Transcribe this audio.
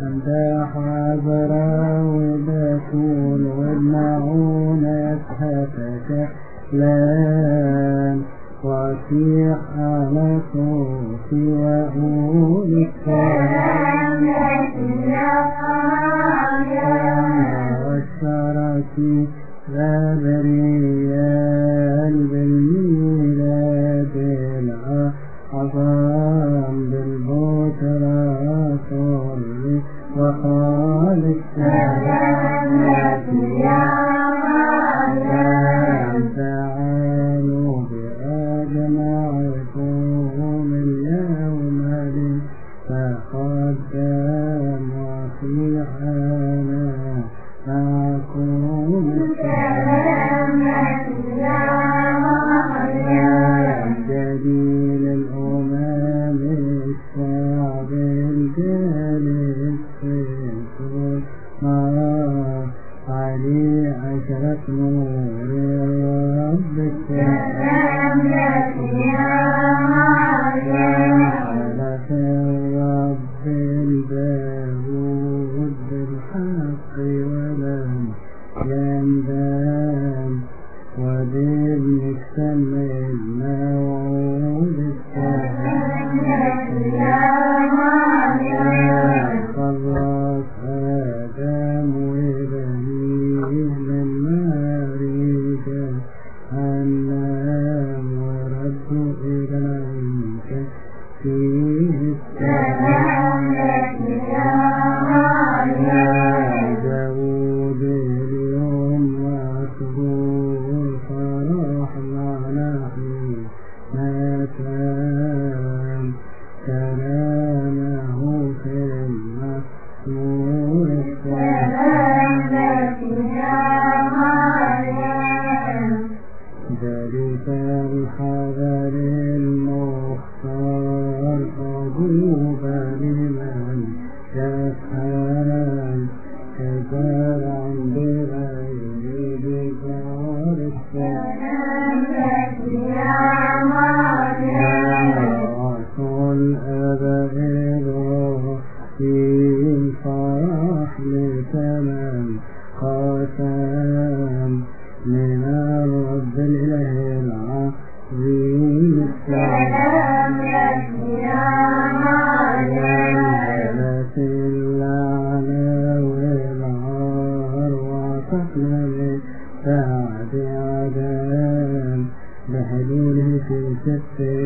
أمداح عذراء وبتول والمعونة هتكلم وأصيح على صوتي وأقول السلام لك يا وشرتي غبريال بالميلاد العظام بالبشرى صلي وقال السلام لك يا مريم تعالوا بأجمعكم اليوم لتقدم وصيحنا معكم السلام لك يا مريم جليل الأمم الشعب الجالس في السماء علي عشرة نور الرب السلام لك يا مريم خلق الرب الداود بالحق ولم يندم وبابنك سمى الموعود السلام لك يا مريم خلص آدم وبنيه من نار جهنم وردوا إلى العيش فيه السلام لك يا مريم داود اليوم مسرور فرح معنا حين كان كلامه في المسمور السلام لك يا مريم ذلك الحذر المختار أجوبة لمن يفعل كزرع بغير بجار السلام لك يا مريم وصل أبائل في الفرح لتمام ختم من الرب الإله العظيم السلام لك يا مريم هلت اللعنة والعار وعطفنا من بعد عدم بحلوله في سفر